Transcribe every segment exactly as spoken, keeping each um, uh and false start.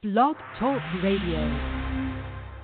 Blog Talk Radio.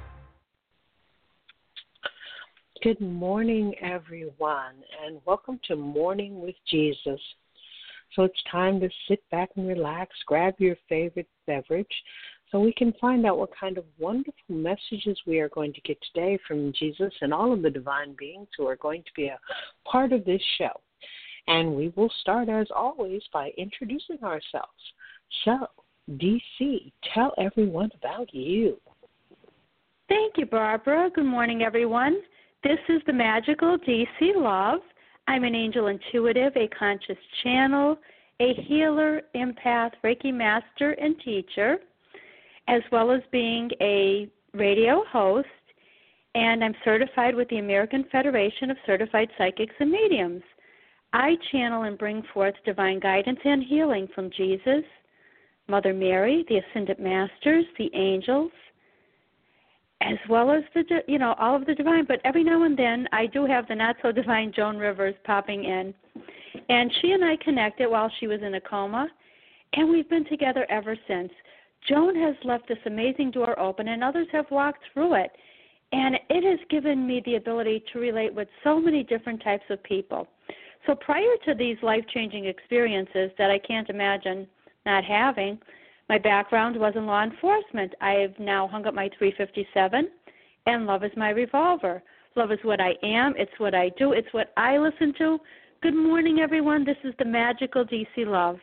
Good morning, everyone, and welcome to Morning with Jesus. So it's time to sit back and relax, grab your favorite beverage, so we can find out what kind of wonderful messages we are going to get today from Jesus and all of the divine beings who are going to be a part of this show. And we will start, as always, by introducing ourselves. So, D C, tell everyone about you. Thank you, Barbara. Good morning, everyone. This is the magical D C Love. I'm an angel intuitive, a conscious channel, a healer, empath, Reiki master, and teacher, as well as being a radio host, and I'm certified with the American Federation of Certified Psychics and Mediums. I channel and bring forth divine guidance and healing from Jesus, Mother Mary, the Ascended Masters, the angels, as well as the, you know, all of the divine. But every now and then, I do have the not-so-divine Joan Rivers popping in. And she and I connected while she was in a coma, and we've been together ever since. Joan has left this amazing door open, and others have walked through it. And it has given me the ability to relate with so many different types of people. So prior to these life-changing experiences that I can't imagine not having, my background was in law enforcement. I have now hung up my three fifty-seven, and love is my revolver. Love is what I am. It's what I do. It's what I listen to. Good morning, everyone. This is the magical D C Love.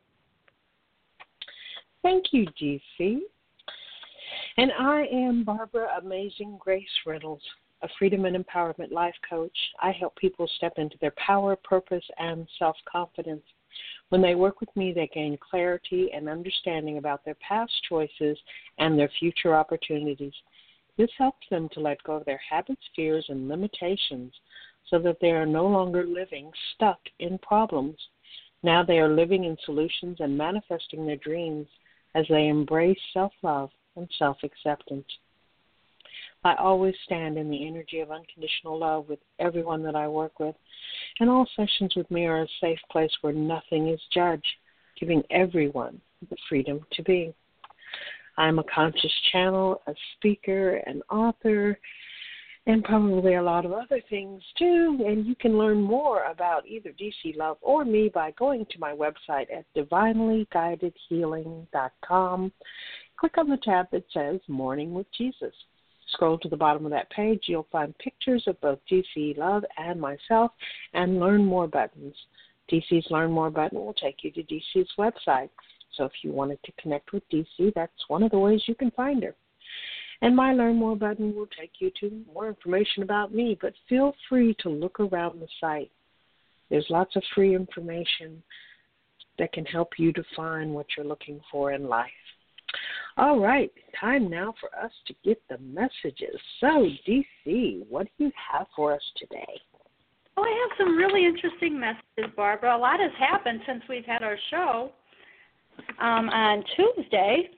Thank you, D C. And I am Barbara Amazing Grace Reynolds, a freedom and empowerment life coach. I help people step into their power, purpose, and self-confidence. When they work with me, they gain clarity and understanding about their past choices and their future opportunities. This helps them to let go of their habits, fears, and limitations so that they are no longer living stuck in problems. Now they are living in solutions and manifesting their dreams as they embrace self-love and self-acceptance. I always stand in the energy of unconditional love with everyone that I work with, and all sessions with me are a safe place where nothing is judged, giving everyone the freedom to be. I'm a conscious channel, a speaker, an author, and probably a lot of other things too, and you can learn more about either D C Love or me by going to my website at divinely guided healing dot com. Click on the tab that says Morning with Jesus. Scroll to the bottom of that page. You'll find pictures of both D C Love and myself and Learn More buttons. D C's Learn More button will take you to D C's website. So if you wanted to connect with D C, that's one of the ways you can find her. And my Learn More button will take you to more information about me, but feel free to look around the site. There's lots of free information that can help you define what you're looking for in life. All right, time now for us to get the messages. So, D C, what do you have for us today? Well, I have some really interesting messages, Barbara. A lot has happened since we've had our show um, on Tuesday.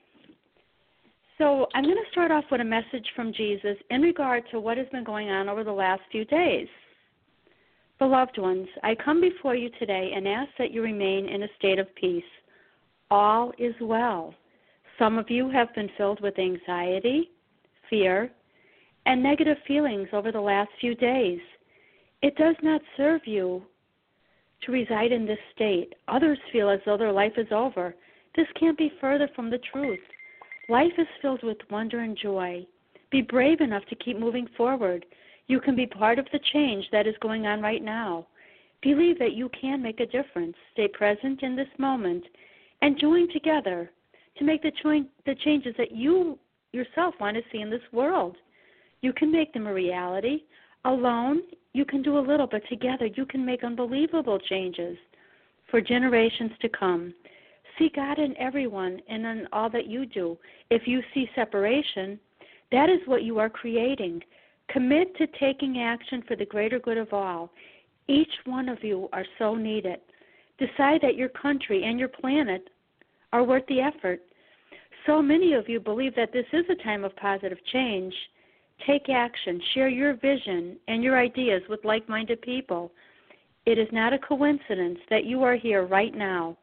So I'm going to start off with a message from Jesus in regard to what has been going on over the last few days. Beloved ones, I come before you today and ask that you remain in a state of peace. All is well. Some of you have been filled with anxiety, fear, and negative feelings over the last few days. It does not serve you to reside in this state. Others feel as though their life is over. This can't be further from the truth. Life is filled with wonder and joy. Be brave enough to keep moving forward. You can be part of the change that is going on right now. Believe that you can make a difference. Stay present in this moment and join together to make the, cho- the changes that you yourself want to see in this world. You can make them a reality. Alone, you can do a little, but together you can make unbelievable changes for generations to come. See God in everyone and in all that you do. If you see separation, that is what you are creating. Commit to taking action for the greater good of all. Each one of you are so needed. Decide that your country and your planet are worth the effort. So many of you believe that this is a time of positive change. Take action. Share your vision and your ideas with like-minded people. It is not a coincidence that you are here right now.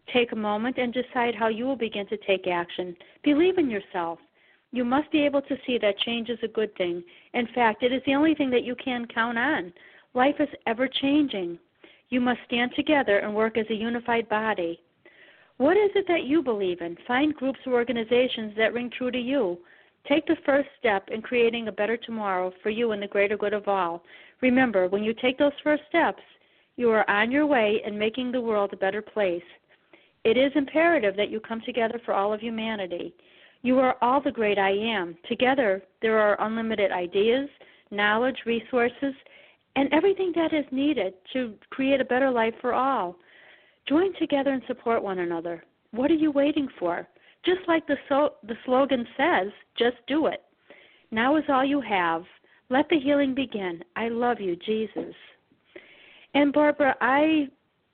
Take a moment and decide how you will begin to take action. Believe in yourself. You must be able to see that change is a good thing. In fact, it is the only thing that you can count on. Life is ever-changing. You must stand together and work as a unified body. What is it that you believe in? Find groups or organizations that ring true to you. Take the first step in creating a better tomorrow for you and the greater good of all. Remember, when you take those first steps, you are on your way in making the world a better place. It is imperative that you come together for all of humanity. You are all the great I am. Together, there are unlimited ideas, knowledge, resources, and everything that is needed to create a better life for all. Join together and support one another. What are you waiting for? Just like the, so, the slogan says, just do it. Now is all you have. Let the healing begin. I love you, Jesus. And Barbara, I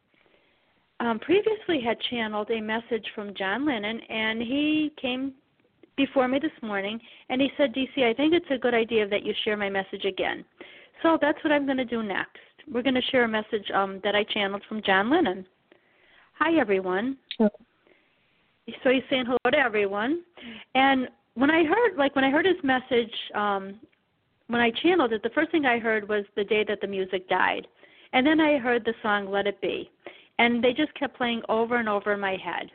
um, previously had channeled a message from John Lennon, and he came before me this morning, and he said, D C, I think it's a good idea that you share my message again. So that's what I'm going to do next. We're going to share a message um, that I channeled from John Lennon. Hi, everyone. Okay. So he's saying hello to everyone. And when I heard, like when I heard his message, um, when I channeled it, the first thing I heard was the day that the music died. And then I heard the song Let It Be. And they just kept playing over and over in my head.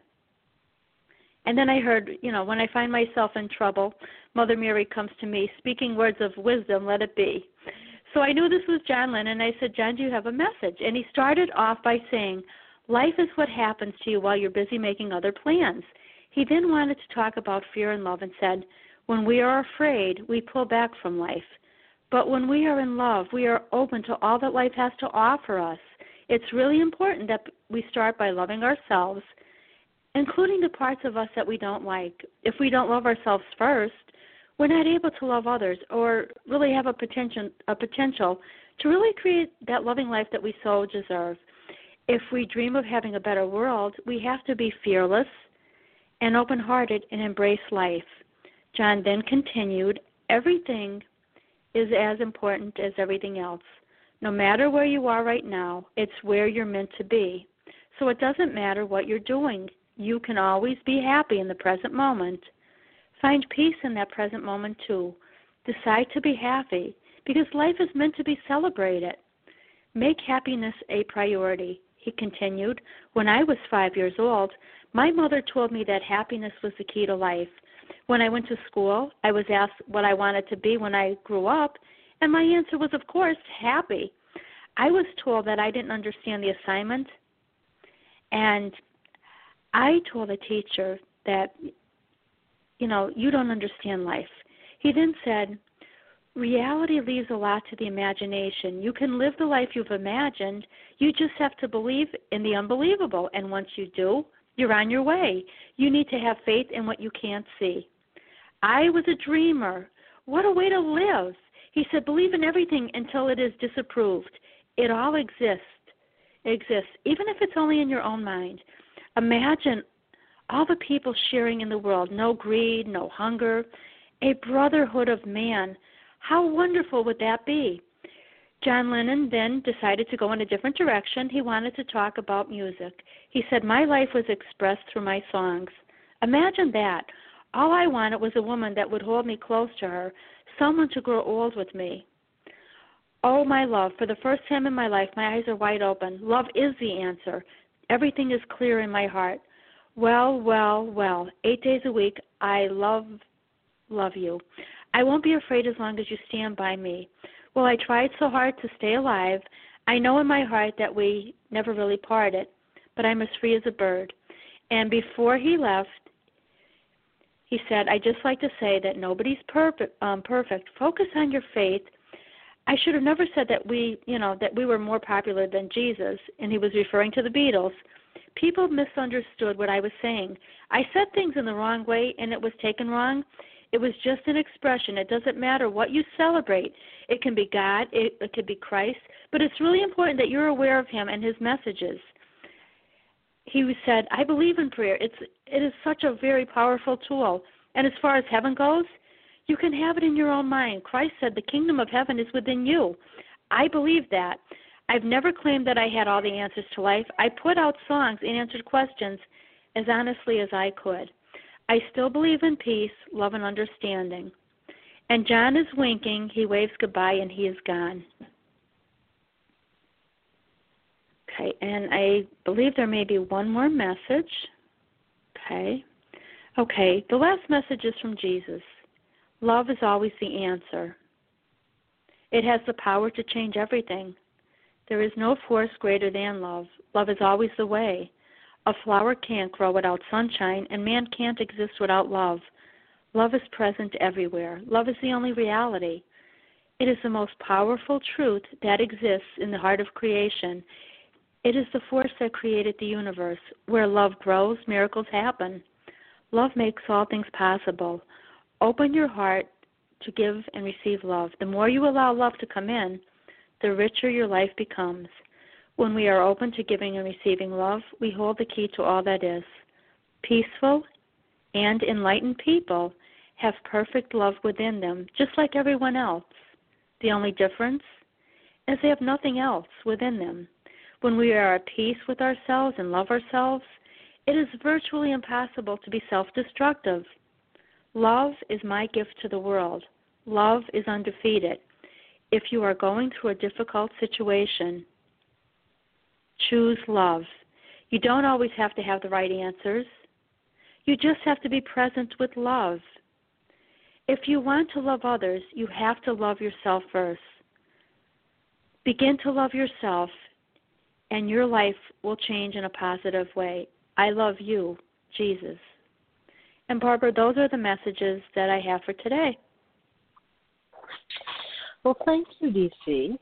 And then I heard, you know, when I find myself in trouble, Mother Mary comes to me speaking words of wisdom, let it be. So I knew this was John Lennon. I said, John, do you have a message? And he started off by saying, life is what happens to you while you're busy making other plans. He then wanted to talk about fear and love and said, when we are afraid, we pull back from life. But when we are in love, we are open to all that life has to offer us. It's really important that we start by loving ourselves, including the parts of us that we don't like. If we don't love ourselves first, we're not able to love others or really have a potential, a potential to really create that loving life that we so deserve. If we dream of having a better world, we have to be fearless and open-hearted and embrace life. John then continued, everything is as important as everything else. No matter where you are right now, it's where you're meant to be. So it doesn't matter what you're doing. You can always be happy in the present moment. Find peace in that present moment, too. Decide to be happy, because life is meant to be celebrated. Make happiness a priority. He continued, when I was five years old, my mother told me that happiness was the key to life. When I went to school, I was asked what I wanted to be when I grew up, and my answer was, of course, happy. I was told that I didn't understand the assignment, and I told the teacher that, you know, you don't understand life. He then said, reality leaves a lot to the imagination. You can live the life you've imagined. You just have to believe in the unbelievable, and once you do, you're on your way. You need to have faith in what you can't see. I was a dreamer. What a way to live. He said, believe in everything until it is disapproved. It all exists. It exists, even if it's only in your own mind. Imagine all the people sharing in the world, no greed, no hunger, a brotherhood of man. How wonderful would that be? John Lennon then decided to go in a different direction. He wanted to talk about music. He said, my life was expressed through my songs. Imagine that. All I wanted was a woman that would hold me close to her, someone to grow old with me. Oh, my love, for the first time in my life, my eyes are wide open. Love is the answer. Everything is clear in my heart. Well, well, well, eight days a week, I love, love you. I won't be afraid as long as you stand by me. Well, I tried so hard to stay alive. I know in my heart that we never really parted, but I'm as free as a bird. And before he left, he said, I'd just like to say that nobody's perfect. Um, perfect. Focus on your faith. I should have never said that we, you know, that we were more popular than Jesus, and he was referring to the Beatles. People misunderstood what I was saying. I said things in the wrong way, and it was taken wrong. It was just an expression. It doesn't matter what you celebrate. It can be God. It, it could be Christ. But it's really important that you're aware of him and his messages. He said, I believe in prayer. It's, it is such a very powerful tool. And as far as heaven goes, you can have it in your own mind. Christ said the kingdom of heaven is within you. I believe that. I've never claimed that I had all the answers to life. I put out songs and answered questions as honestly as I could. I still believe in peace, love, and understanding. And John is winking. He waves goodbye, and he is gone. Okay, and I believe there may be one more message. Okay. Okay, the last message is from Jesus. Love is always the answer. It has the power to change everything. There is no force greater than love. Love is always the way. A flower can't grow without sunshine, and man can't exist without love. Love is present everywhere. Love is the only reality. It is the most powerful truth that exists in the heart of creation. It is the force that created the universe. Where love grows, miracles happen. Love makes all things possible. Open your heart to give and receive love. The more you allow love to come in, the richer your life becomes. When we are open to giving and receiving love, we hold the key to all that is. Peaceful and enlightened people have perfect love within them, just like everyone else. The only difference is they have nothing else within them. When we are at peace with ourselves and love ourselves, it is virtually impossible to be self-destructive. Love is my gift to the world. Love is undefeated. If you are going through a difficult situation, choose love. You don't always have to have the right answers. You just have to be present with love. If you want to love others, you have to love yourself first. Begin to love yourself, and your life will change in a positive way. I love you, Jesus. And Barbara, those are the messages that I have for today. Well, thank you, D C.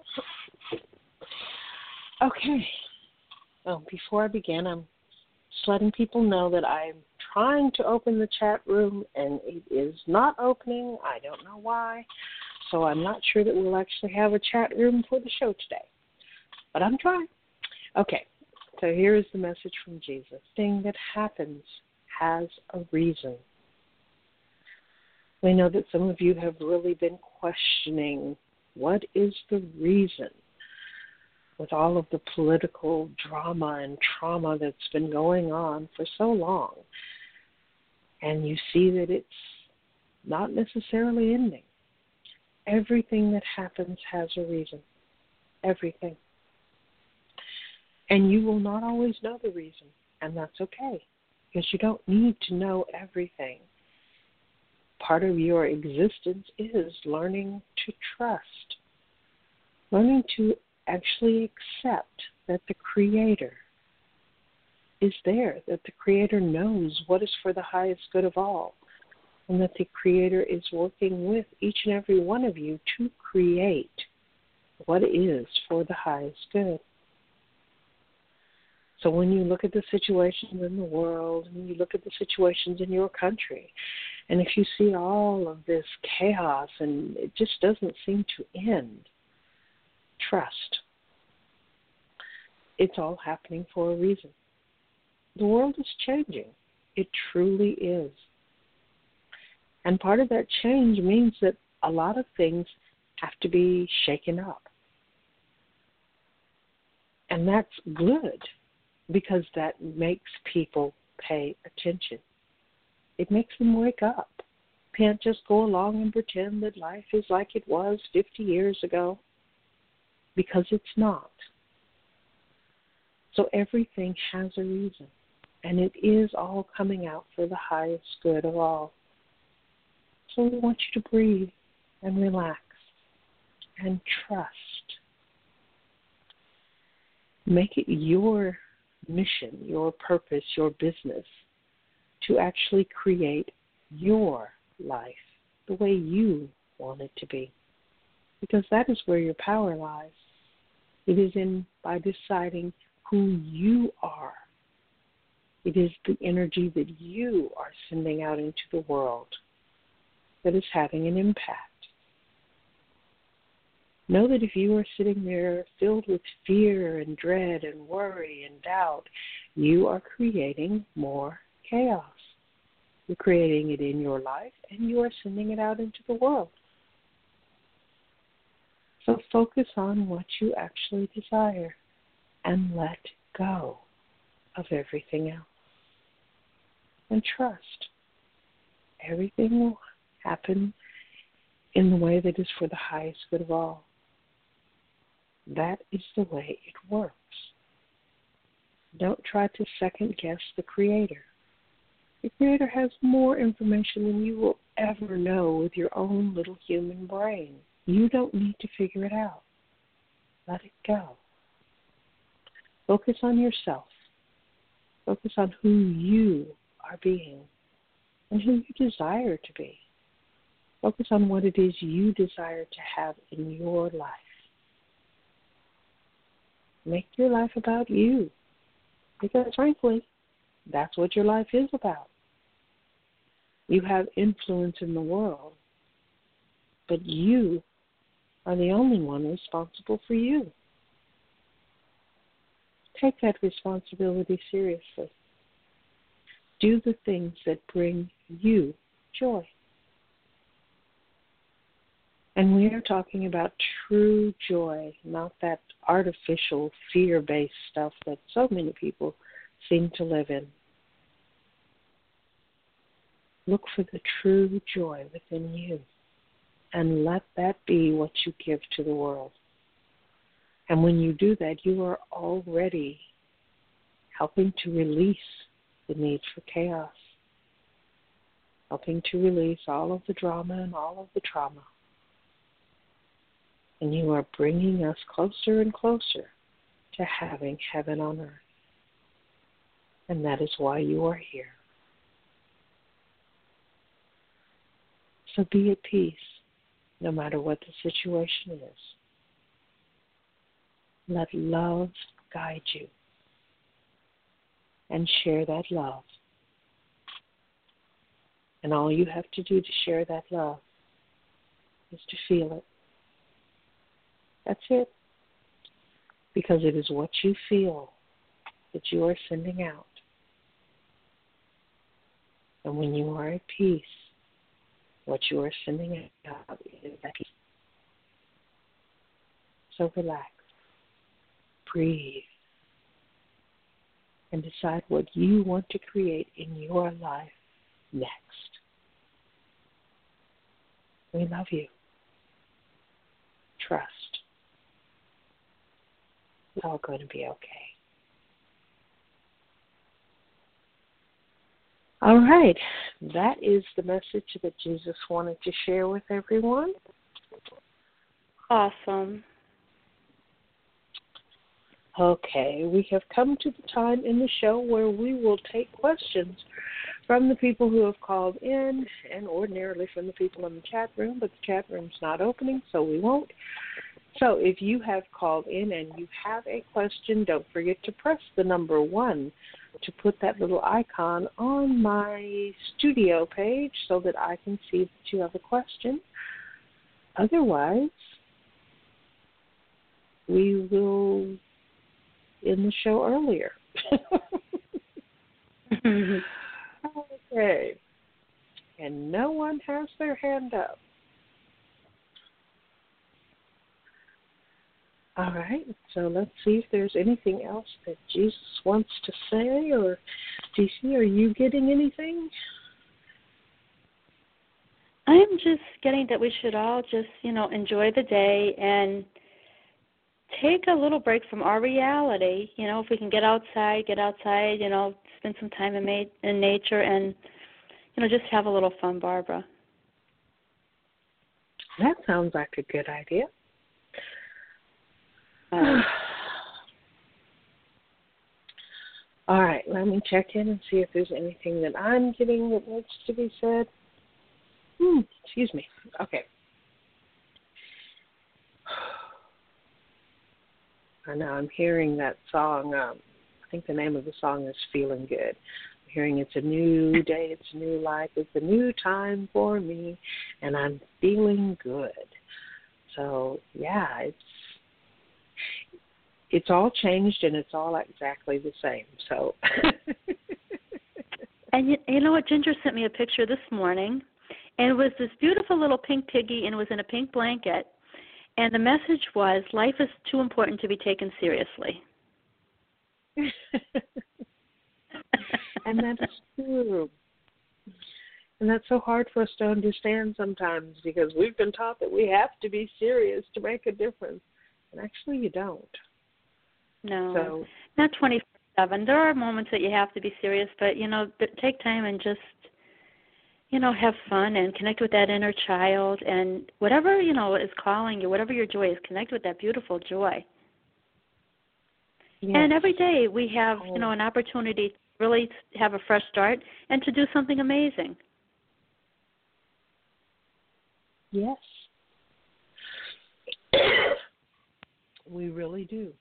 Okay. Well, before I begin, I'm just letting people know that I'm trying to open the chat room, and it is not opening. I don't know why. So I'm not sure that we'll actually have a chat room for the show today. But I'm trying. Okay. So here is the message from Jesus. Thing that happens has a reason. We know that some of you have really been questioning what is the reason with all of the political drama and trauma that's been going on for so long. And you see that it's not necessarily ending. Everything that happens has a reason. Everything. And you will not always know the reason, and that's okay, because you don't need to know everything. Part of your existence is learning to trust, learning to actually accept that the Creator is there, that the Creator knows what is for the highest good of all, and that the Creator is working with each and every one of you to create what is for the highest good. So when you look at the situations in the world, and you look at the situations in your country, and if you see all of this chaos and it just doesn't seem to end, trust. It's all happening for a reason. The world is changing. It truly is. And part of that change means that a lot of things have to be shaken up. And that's good, because that makes people pay attention. It makes them wake up. Can't just go along and pretend that life is like it was fifty years ago, because it's not. So everything has a reason, and it is all coming out for the highest good of all. So we want you to breathe and relax and trust. Make it your mission, your purpose, your business to actually create your life the way you want it to be, because that is where your power lies. It is in by deciding who you are. It is the energy that you are sending out into the world that is having an impact. Know that if you are sitting there filled with fear and dread and worry and doubt, you are creating more chaos. You're creating it in your life, and you are sending it out into the world. So focus on what you actually desire and let go of everything else. And trust. Everything will happen in the way that is for the highest good of all. That is the way it works. Don't try to second guess the Creator. The Creator has more information than you will ever know with your own little human brain. You don't need to figure it out. Let it go. Focus on yourself. Focus on who you are being and who you desire to be. Focus on what it is you desire to have in your life. Make your life about you. Because frankly, that's what your life is about. You have influence in the world, but you are the only one responsible for you. Take that responsibility seriously. Do the things that bring you joy. And we are talking about true joy, not that artificial, fear-based stuff that so many people seem to live in. Look for the true joy within you, and let that be what you give to the world. And when you do that, you are already helping to release the need for chaos, helping to release all of the drama and all of the trauma. And you are bringing us closer and closer to having heaven on earth. And that is why you are here. So be at peace, no matter what the situation is. Let love guide you. And share that love. And all you have to do to share that love is to feel it. That's it. Because it is what you feel that you are sending out. And when you are at peace, what you are sending out is that peace. So relax. Breathe. And decide what you want to create in your life next. We love you. Trust. It's all going to be okay. All right. That is the message that Jesus wanted to share with everyone. Awesome. Okay, we have come to the time in the show where we will take questions from the people who have called in, and ordinarily from the people in the chat room, but the chat room's not opening, so we won't. So if you have called in and you have a question, don't forget to press the number one to put that little icon on my studio page so that I can see that you have a question. Otherwise, we will end the show earlier. Okay. And no one has their hand up. All right, so let's see if there's anything else that Jesus wants to say, or D C, are you getting anything? I'm just getting that we should all just, you know, enjoy the day and take a little break from our reality. You know, if we can get outside, get outside, you know, spend some time in, ma- in nature and, you know, just have a little fun, Barbara. That sounds like a good idea. Um, All right, let me check in and see if there's anything that I'm getting that needs to be said. Hmm, excuse me. Okay. I know I'm hearing that song. Um, I think the name of the song is Feeling Good. I'm hearing it's a new day, it's a new life, it's a new time for me, and I'm feeling good. So, yeah, it's it's all changed and it's all exactly the same. So, and you, you know what? Ginger sent me a picture this morning, and it was this beautiful little pink piggy, and it was in a pink blanket. And the message was, life is too important to be taken seriously. And that's true. And that's so hard for us to understand sometimes because we've been taught that we have to be serious to make a difference. And actually you don't. No, so, not twenty-four seven. There are moments that you have to be serious, but, you know, but take time and just, you know, have fun and connect with that inner child. And whatever, you know, is calling you, whatever your joy is, connect with that beautiful joy. Yes. And every day we have, you know, an opportunity to really have a fresh start and to do something amazing. Yes. We really do.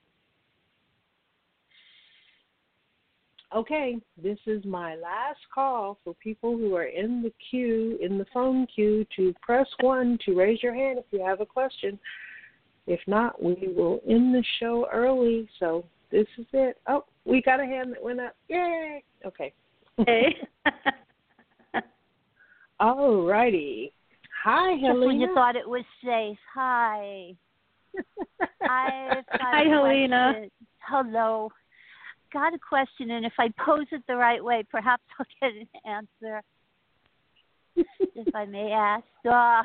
Okay, this is my last call for people who are in the queue, in the phone queue, to press one to raise your hand if you have a question. If not, we will end the show early, so this is it. Oh, we got a hand that went up. Yay! Okay. Hey. All righty. Hi, Helena. Just when you thought it was safe. Hi. I've got Hi, a Helena. question. Hello. Got a question, and if I pose it the right way, perhaps I'll get an answer. If I may ask. Uh,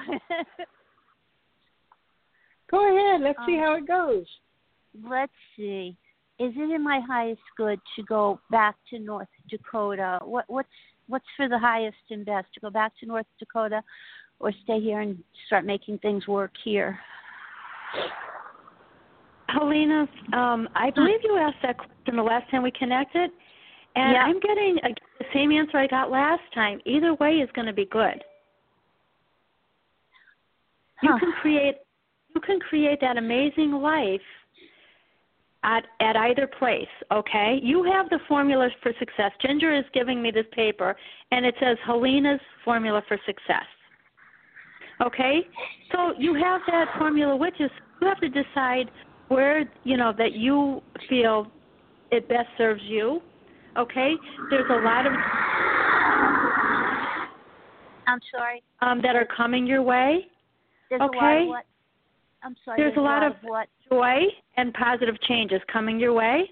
Go ahead. Let's um, see how it goes. Let's see. Is it in my highest good to go back to North Dakota? What, what's what's for the highest and best, to go back to North Dakota or stay here and start making things work here? Helena, um, I believe you asked that question the last time we connected, and yeah. I'm getting a, the same answer I got last time. Either way is going to be good. You Huh. can create you can create that amazing life at at either place, okay? You have the formula for success. Ginger is giving me this paper, and it says Helena's formula for success. Okay? So you have that formula with you. So you have to decide where, you know, that you feel it best serves you. Okay? There's a lot of I'm sorry. Um, that are coming your way. There's okay? a lot of what? I'm sorry. There's, there's a lot, lot of, of what? joy and positive changes coming your way.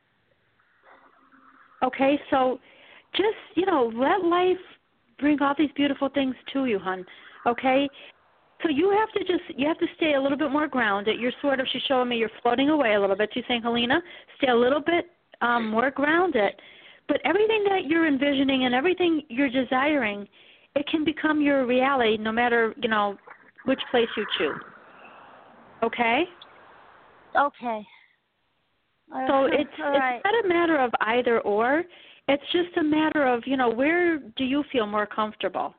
Okay, so just, you know, let life bring all these beautiful things to you, hon. Okay? So you have to just, you have to stay a little bit more grounded. You're sort of, she's showing me you're floating away a little bit. She's saying, Helena, stay a little bit um, more grounded. But everything that you're envisioning and everything you're desiring, it can become your reality no matter, you know, which place you choose. Okay? Okay. All so right. it's All it's right. not a matter of either or. It's just a matter of, you know, where do you feel more comfortable?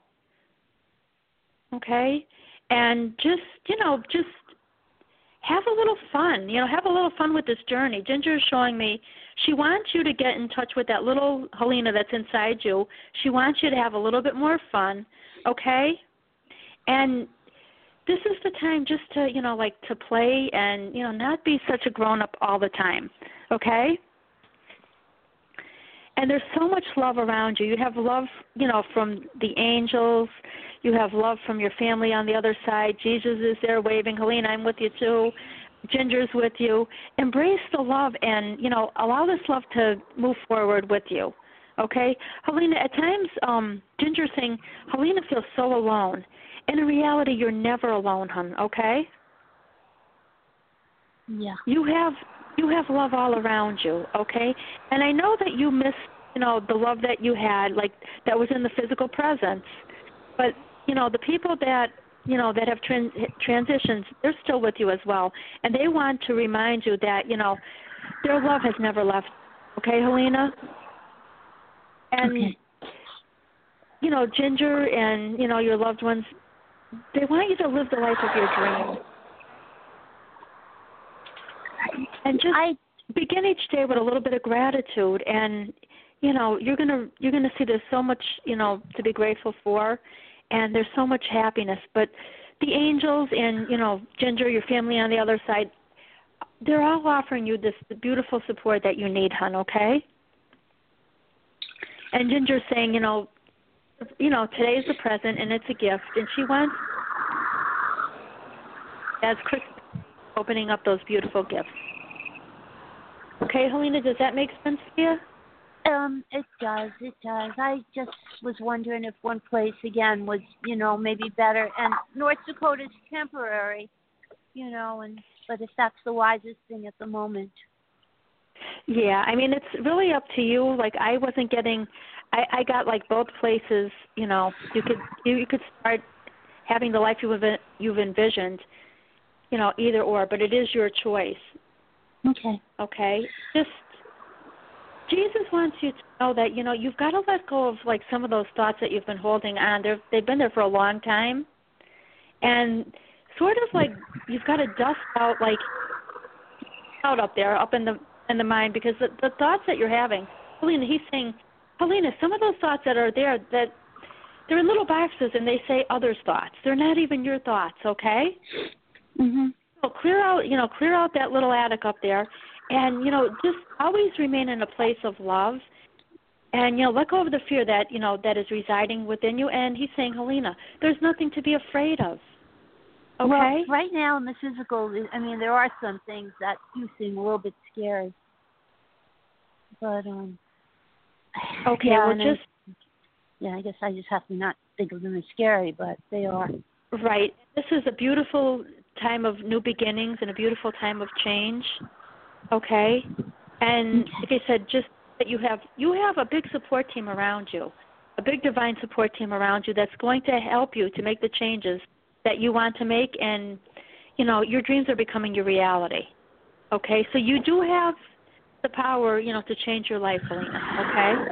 Okay? And just, you know, just have a little fun. You know, have a little fun with this journey. Ginger is showing me she wants you to get in touch with that little Helena that's inside you. She wants you to have a little bit more fun, okay? And this is the time just to, you know, like to play and, you know, not be such a grown-up all the time, okay? And there's so much love around you. You have love, you know, from the angels. You have love from your family on the other side. Jesus is there waving. Helena, I'm with you too. Ginger's with you. Embrace the love and, you know, allow this love to move forward with you, okay? Helena, at times, um, Ginger's saying, Helena feels so alone. And in reality, you're never alone, hon, okay? Yeah. You have you have love all around you, okay? And I know that you miss, you know, the love that you had, like that was in the physical presence. But, you know, the people that, you know, that have trans- transitions, they're still with you as well. And they want to remind you that, you know, their love has never left, okay, Helena? And, okay. you know, Ginger and, you know, your loved ones, they want you to live the life of your dreams. And just I, begin each day with a little bit of gratitude, and you know you're gonna you're gonna see there's so much you know to be grateful for, and there's so much happiness. But the angels and you know Ginger, your family on the other side, they're all offering you this beautiful support that you need, hon. Okay? And Ginger's saying, you know, you know today's the present and it's a gift, and she wants as Chris opening up those beautiful gifts. Okay, Helena, does that make sense to you? Um, it does, it does. I just was wondering if one place again was, you know, maybe better. And North Dakota's temporary, you know, and but if that's the wisest thing at the moment. Yeah, I mean, it's really up to you. Like, I wasn't getting, I, I got like both places. You know, you could you, you could start having the life you've you've envisioned. You know, either or, but it is your choice. Okay. Okay, just. Jesus wants you to know that, you know, you've got to let go of, like, some of those thoughts that you've been holding on. They're, they've been there for a long time. And sort of like you've got to dust out, like, out up there, up in the in the mind, because the, the thoughts that you're having, Helena, he's saying, Helena, some of those thoughts that are there, that they're in little boxes and they say others' thoughts. They're not even your thoughts, okay? Mm-hmm. So clear out, you know, clear out that little attic up there. And, you know, just always remain in a place of love and, you know, let go of the fear that, you know, that is residing within you. And he's saying, Helena, there's nothing to be afraid of. Okay? Well, right now in the physical, I mean, there are some things that do seem a little bit scary. But, um, okay, yeah, well, just. I, yeah, I guess I just have to not think of them as scary, but they are. Right. This is a beautiful time of new beginnings and a beautiful time of change. Okay, and like I said, just that you have you have a big support team around you, a big divine support team around you that's going to help you to make the changes that you want to make, and you know your dreams are becoming your reality. Okay, so you do have the power, you know, to change your life, Helena.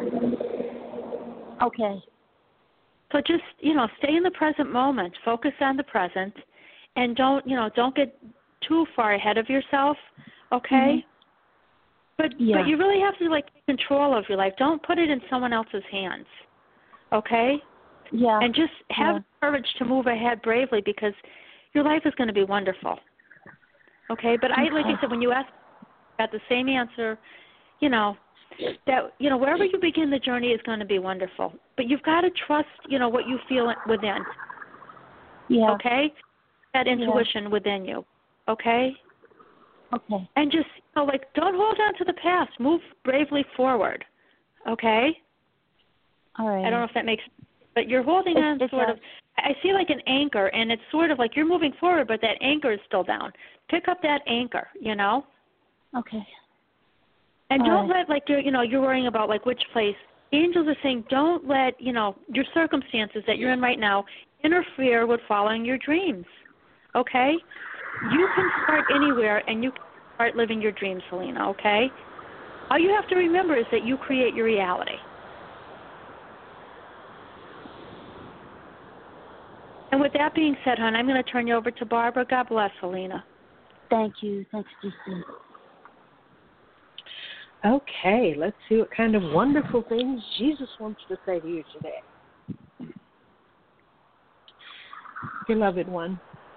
Okay. Okay. So just you know, stay in the present moment, focus on the present, and don't you know don't get too far ahead of yourself. Okay. Mm-hmm. But yeah. but you really have to like take control of your life. Don't put it in someone else's hands. Okay? Yeah. And just have yeah. the courage to move ahead bravely, because your life is going to be wonderful. Okay? But I like I said, when you asked, I got the same answer, you know, that you know, wherever you begin the journey is going to be wonderful. But you've got to trust, you know, what you feel within. Yeah. Okay? That intuition yeah. within you. Okay? Okay. And just, you know, like, don't hold on to the past. Move bravely forward, okay? All right. I don't know if that makes sense, but you're holding it, on it sort does. of, I see like an anchor, and it's sort of like you're moving forward, but that anchor is still down. Pick up that anchor, you know? Okay. And All don't right. let, like, you're, you know, you're worrying about, like, which place. Angels are saying don't let, you know, your circumstances that you're in right now interfere with following your dreams, okay? You can start anywhere, and you can start living your dreams, Helena, okay? All you have to remember is that you create your reality. And with that being said, hon, I'm going to turn you over to Barbara. God bless, Helena. Thank you. Thanks, G C. Okay, let's see what kind of wonderful things Jesus wants to say to you today. Beloved one,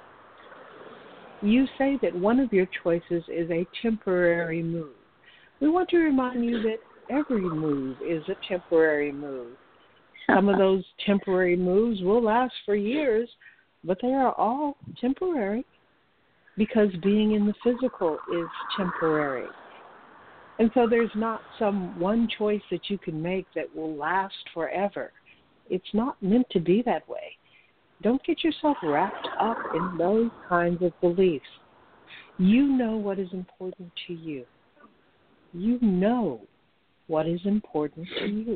you say that one of your choices is a temporary move. We want to remind you that every move is a temporary move. Some of those temporary moves will last for years, but they are all temporary because being in the physical is temporary. And so there's not some one choice that you can make that will last forever. It's not meant to be that way. Don't get yourself wrapped up in those kinds of beliefs. You know what is important to you. You know what is important to you.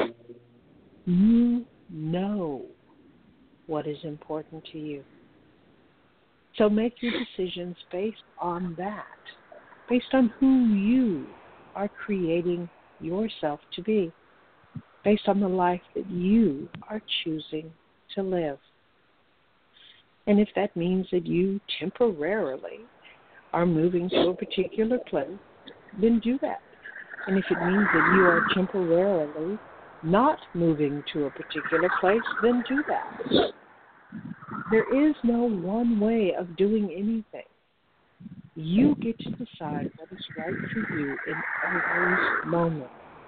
You know what is important to you. So make your decisions based on that, based on who you are creating yourself to be, based on the life that you are choosing to live. And if that means that you temporarily are moving to a particular place, then do that. And if it means that you are temporarily not moving to a particular place, then do that. There is no one way of doing anything. You get to decide what is right for you in every moment.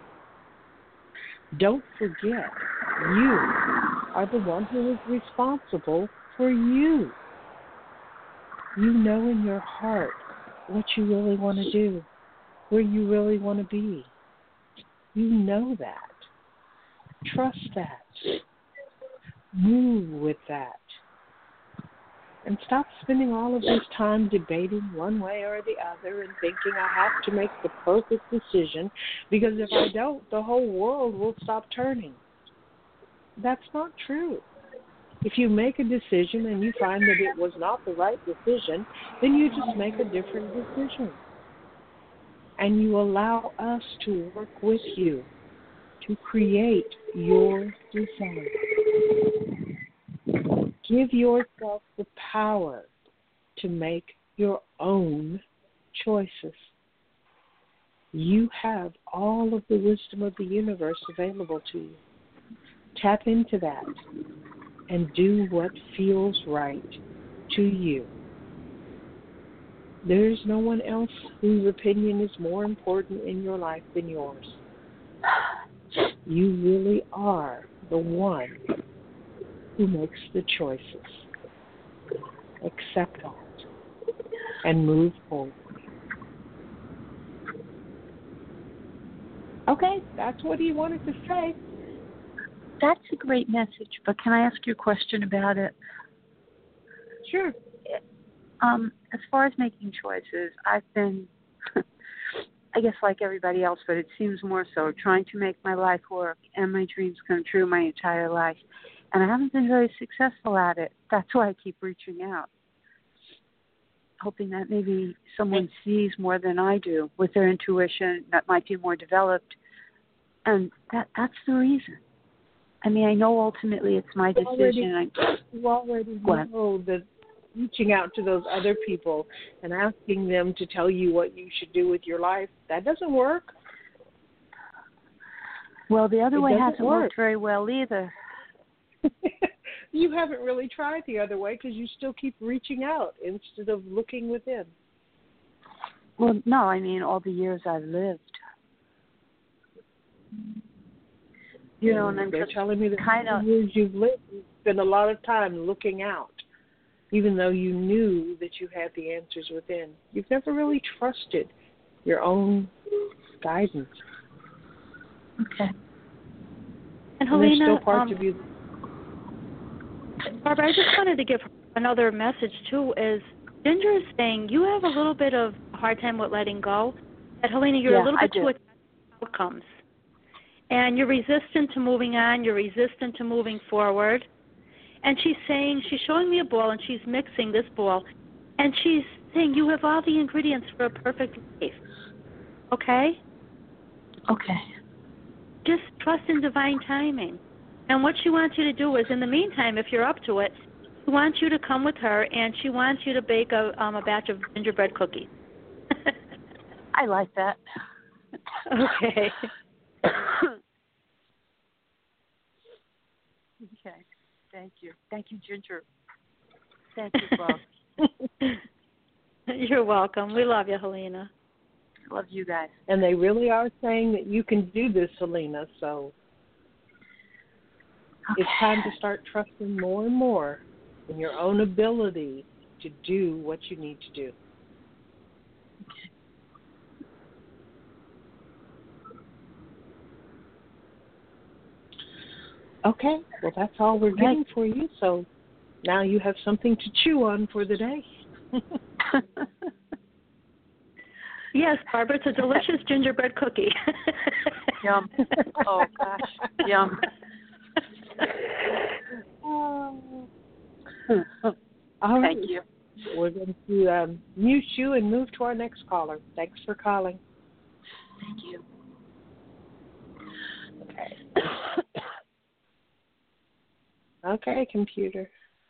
Don't forget, you are the one who is responsible for you. You know in your heart what you really want to do, where you really want to be. You know that. Trust that. Move with that. And stop spending all of this time debating one way or the other and thinking I have to make the perfect decision because if I don't, the whole world will stop turning. That's not true. If you make a decision and you find that it was not the right decision, then you just make a different decision. And you allow us to work with you to create your desire. Give yourself the power to make your own choices. You have all of the wisdom of the universe available to you. Tap into that and do what feels right to you. There's no one else whose opinion is more important in your life than yours. You really are the one who makes the choices. Accept that and move forward. Okay, that's what he wanted to say. That's a great message, but can I ask you a question about it? Sure. Um, as far as making choices, I've been, I guess like everybody else, but it seems more so, trying to make my life work and my dreams come true my entire life. And I haven't been very successful at it. That's why I keep reaching out, hoping that maybe someone sees more than I do with their intuition that might be more developed. And that that's the reason. I mean, I know ultimately it's my decision. You already, you already know that reaching out to those other people and asking them to tell you what you should do with your life, that doesn't work. Well, the other it way hasn't work. worked very well either. You haven't really tried the other way because you still keep reaching out instead of looking within. Well, no, I mean all the years I've lived. You know, and I'm they're just telling me that kind of the years you've lived, you spent a lot of time looking out, even though you knew that you had the answers within. You've never really trusted your own guidance. Okay. And and Helena, there's still parts um, of you. Barbara, I just wanted to give another message too. Is Ginger is saying you have a little bit of a hard time with letting go. That Helena, you're yeah, a little bit I do. too attached to outcomes, and you're resistant to moving on. You're resistant to moving forward. And she's saying, she's showing me a ball, and she's mixing this ball, and she's saying you have all the ingredients for a perfect life. Okay? Okay. Just trust in divine timing. And what she wants you to do is, in the meantime, if you're up to it, she wants you to come with her, and she wants you to bake a, um, a batch of gingerbread cookies. I like that. Okay. Okay. Thank you. Thank you, Ginger. Thank you both. You're welcome. We love you, Helena. Love you guys. And they really are saying that you can do this, Helena, so Okay. it's time to start trusting more and more in your own ability to do what you need to do. Okay, well, that's all we're getting for you, so now you have something to chew on for the day. Yes, Barbara, it's a delicious gingerbread cookie. Yum. Oh, gosh. Yum. Oh. All right. Thank you. We're going to um, mute you and move to our next caller. Thanks for calling. Thank you. Okay. Okay, computer.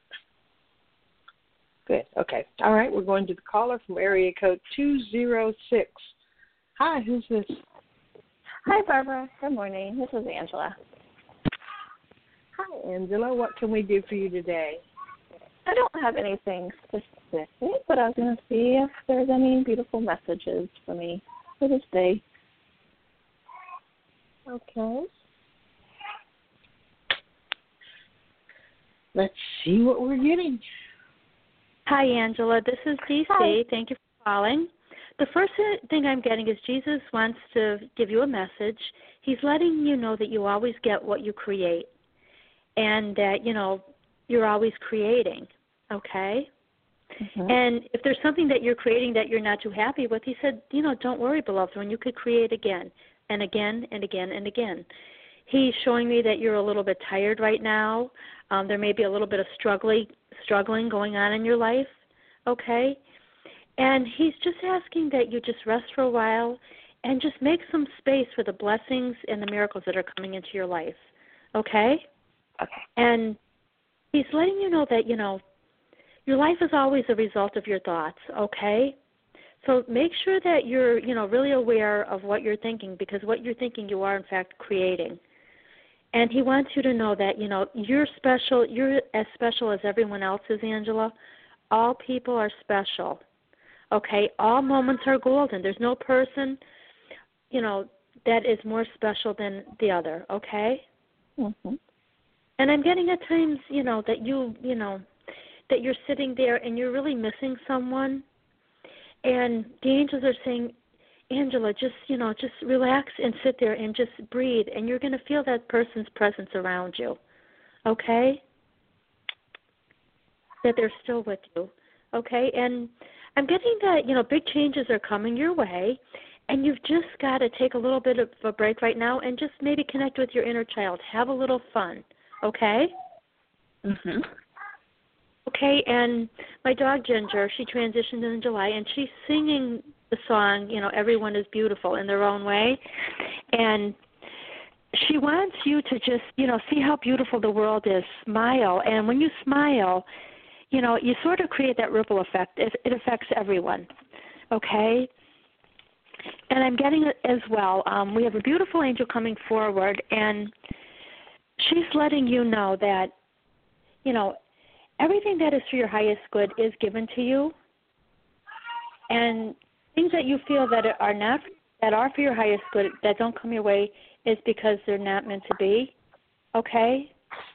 Good. Okay. All right. We're going to the caller from area code two zero six. Hi, who's this? Hi, Barbara. Good morning. This is Angela. Hi, Angela. What can we do for you today? I don't have anything specific, but I was going to see if there's any beautiful messages for me for this day. Okay. Let's see what we're getting. Hi, Angela. This is D C. Hi. Thank you for calling. The first thing I'm getting is Jesus wants to give you a message. He's letting you know that you always get what you create and that, you know, you're always creating, okay? Mm-hmm. And if there's something that you're creating that you're not too happy with, he said, you know, don't worry, beloved, when you could create again and again and again and again. He's showing me that you're a little bit tired right now. Um, there may be a little bit of struggling, struggling going on in your life, okay? And he's just asking that you just rest for a while and just make some space for the blessings and the miracles that are coming into your life, okay? Okay. And he's letting you know that, you know, your life is always a result of your thoughts, okay? So make sure that you're, you know, really aware of what you're thinking, because what you're thinking you are, in fact, creating. And he wants you to know that, you know, you're special. You're as special as everyone else is, Angela. All people are special, okay? All moments are golden. There's no person, you know, that is more special than the other, okay? Mm-hmm. And I'm getting at times, you know, that you, you know, that you're sitting there and you're really missing someone. And the angels are saying, Angela, just, you know, just relax and sit there and just breathe, and you're going to feel that person's presence around you, okay? That they're still with you, okay? And I'm getting that, you know, big changes are coming your way, and you've just got to take a little bit of a break right now and just maybe connect with your inner child. Have a little fun, okay? Mm-hmm. Okay, and my dog Ginger, she transitioned in July, and she's singing the song, you know, Everyone is Beautiful in their own way. And she wants you to just, you know, see how beautiful the world is. Smile. And when you smile, you know, you sort of create that ripple effect. It, it affects everyone, okay? And I'm getting it as well. Um, we have a beautiful angel coming forward, and she's letting you know that, you know, everything that is for your highest good is given to you, and things that you feel that are not, that are for your highest good, that don't come your way, is because they're not meant to be, okay?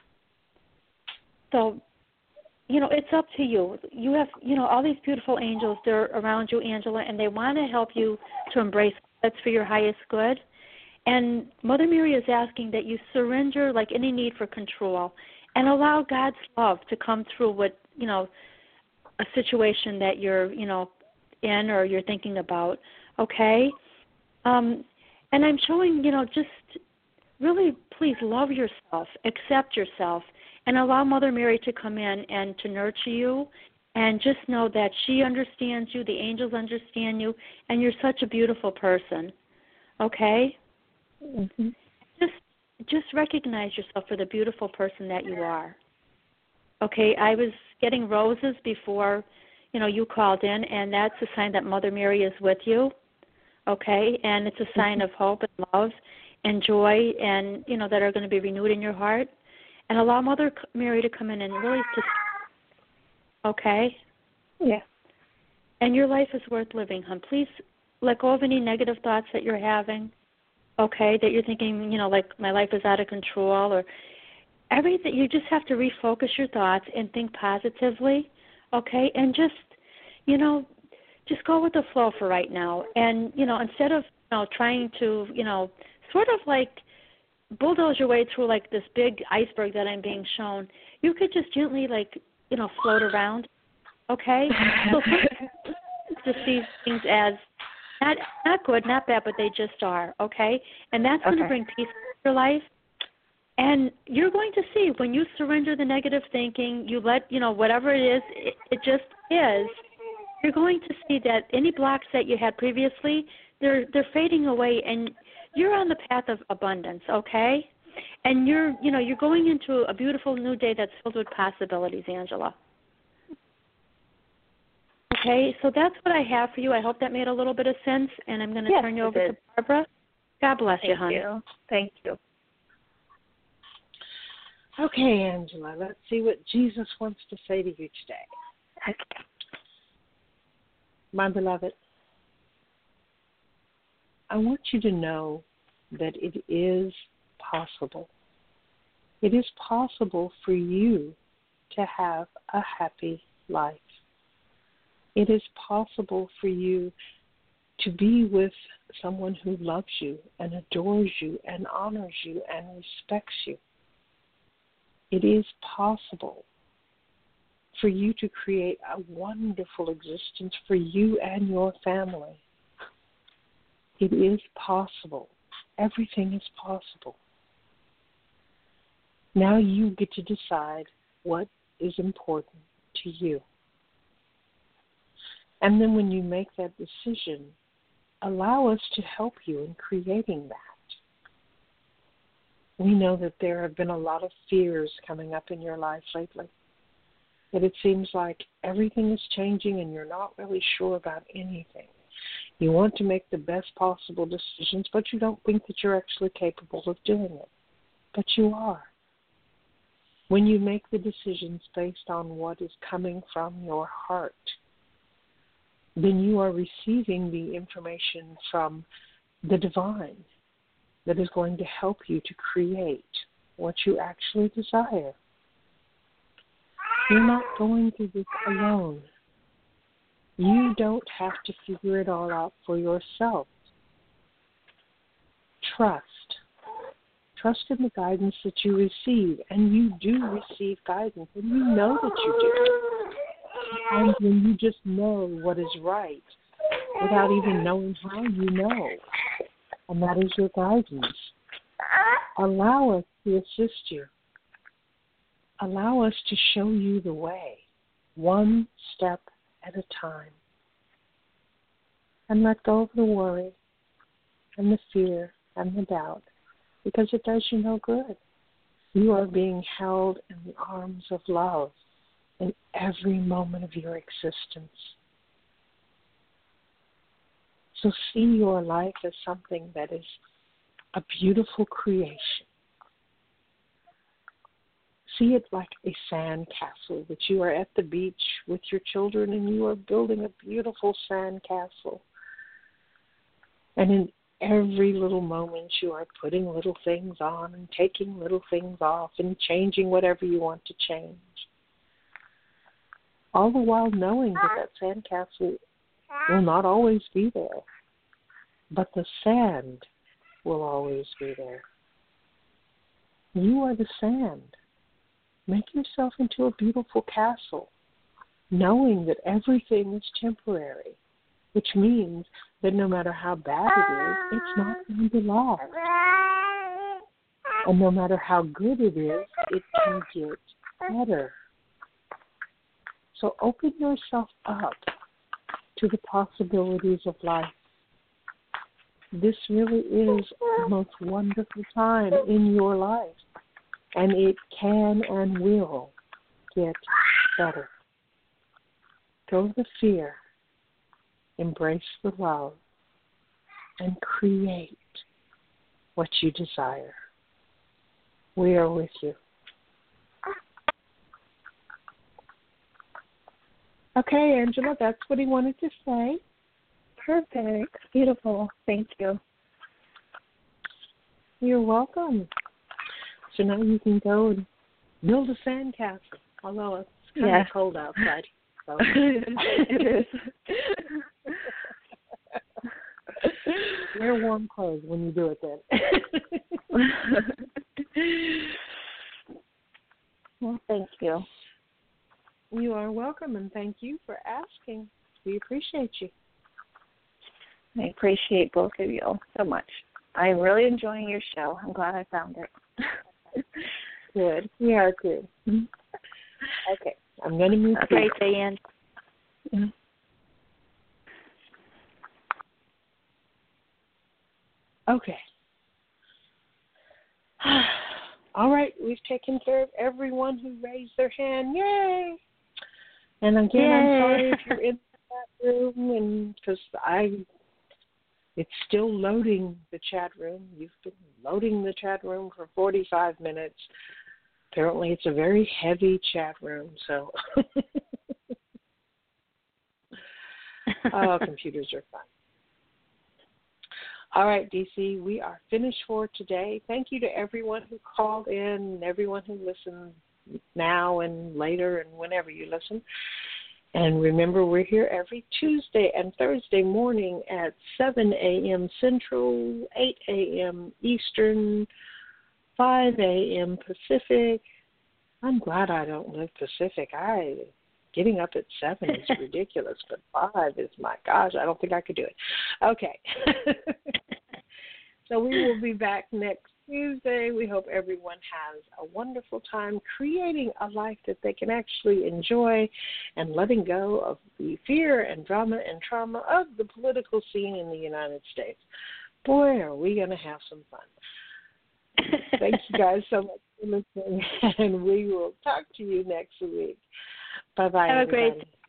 So, you know, it's up to you. You have, you know, all these beautiful angels, they're around you, Angela, and they want to help you to embrace that's for your highest good. And Mother Mary is asking that you surrender, like, any need for control, and allow God's love to come through what, you know, a situation that you're, you know, in or you're thinking about, okay? Um, and I'm showing, you know, just really please love yourself, accept yourself, and allow Mother Mary to come in and to nurture you, and just know that she understands you, the angels understand you, and you're such a beautiful person, okay? Mm-hmm. Just Just recognize yourself for the beautiful person that you are. Okay, I was getting roses before, you know, you called in, and that's a sign that Mother Mary is with you. Okay, and it's a sign of hope and love and joy, and, you know, that are going to be renewed in your heart. And allow Mother Mary to come in and really just, okay? Yeah. And your life is worth living, hon. Please let go of any negative thoughts that you're having. Okay, that you're thinking, you know, like my life is out of control, or everything. You just have to refocus your thoughts and think positively, okay, and just, you know, just go with the flow for right now. And, you know, instead of, you know, trying to, you know, sort of like bulldoze your way through like this big iceberg that I'm being shown, you could just gently, like, you know, float around, okay? So just see things as Not not good, not bad, but they just are, okay? And that's going okay. to bring peace to your life. And you're going to see when you surrender the negative thinking, you let, you know, whatever it is, it, it just is, you're going to see that any blocks that you had previously, they're they're fading away, and you're on the path of abundance, okay? And you're, you know, you're going into a beautiful new day that's filled with possibilities, Angela. Okay, so that's what I have for you. I hope that made a little bit of sense, and I'm going to yes, turn you over did. to Barbara. God bless Thank you, honey. You. Thank you. Okay, Angela, let's see what Jesus wants to say to you today. Okay. My beloved, I want you to know that it is possible. It is possible for you to have a happy life. It is possible for you to be with someone who loves you and adores you and honors you and respects you. It is possible for you to create a wonderful existence for you and your family. It is possible. Everything is possible. Now you get to decide what is important to you. And then when you make that decision, allow us to help you in creating that. We know that there have been a lot of fears coming up in your life lately. That it seems like everything is changing and you're not really sure about anything. You want to make the best possible decisions, but you don't think that you're actually capable of doing it. But you are. When you make the decisions based on what is coming from your heart, then you are receiving the information from the divine that is going to help you to create what you actually desire. You're not going through this alone. You don't have to figure it all out for yourself. Trust. Trust in the guidance that you receive, and you do receive guidance, and you know that you do. Sometimes when you just know what is right without even knowing how you know, and that is your guidance. Allow us to assist you. Allow us to show you the way, one step at a time. And let go of the worry and the fear and the doubt, because it does you no good. You are being held in the arms of love in every moment of your existence. So see your life as something that is a beautiful creation. See it like a sand castle, that you are at the beach with your children and you are building a beautiful sand castle. And in every little moment you are putting little things on and taking little things off and changing whatever you want to change. All the while knowing that that sand castle will not always be there, but the sand will always be there. You are the sand. Make yourself into a beautiful castle, knowing that everything is temporary, which means that no matter how bad it is, it's not going to last. And no matter how good it is, it can get better. So open yourself up to the possibilities of life. This really is the most wonderful time in your life, and it can and will get better. Throw the fear, embrace the love, and create what you desire. We are with you. Okay, Angela, that's what he wanted to say. Perfect. Beautiful. Thank you. You're welcome. So now you can go and build a sand castle, although it's kind yeah. of cold outside. So. It is. Wear warm clothes when you do it then. Well, thank you. You are welcome, and thank you for asking. We appreciate you. I appreciate both of you so much. I'm really enjoying your show. I'm glad I found it. Good. We are good. Mm-hmm. Okay. I'm going to move to Great, Diane. Mm-hmm. Okay. All right. We've taken care of everyone who raised their hand. Yay! And again, Yay. I'm sorry if you're in that room, and because I, it's still loading the chat room. You've been loading the chat room for forty-five minutes. Apparently, it's a very heavy chat room, so. Oh, computers are fun. All right, D C, we are finished for today. Thank you to everyone who called in, everyone who listened now and later and whenever you listen. And remember, we're here every Tuesday and Thursday morning at seven a.m. Central, eight a.m. Eastern, five a.m. Pacific. I'm glad I don't live Pacific. I getting up at seven is ridiculous, but five is, my gosh, I don't think I could do it. Okay. So we will be back next Tuesday. We hope everyone has a wonderful time creating a life that they can actually enjoy and letting go of the fear and drama and trauma of the political scene in the United States. Boy, are we going to have some fun. Thank you guys so much for listening, and we will talk to you next week. Bye-bye, Have a everybody. great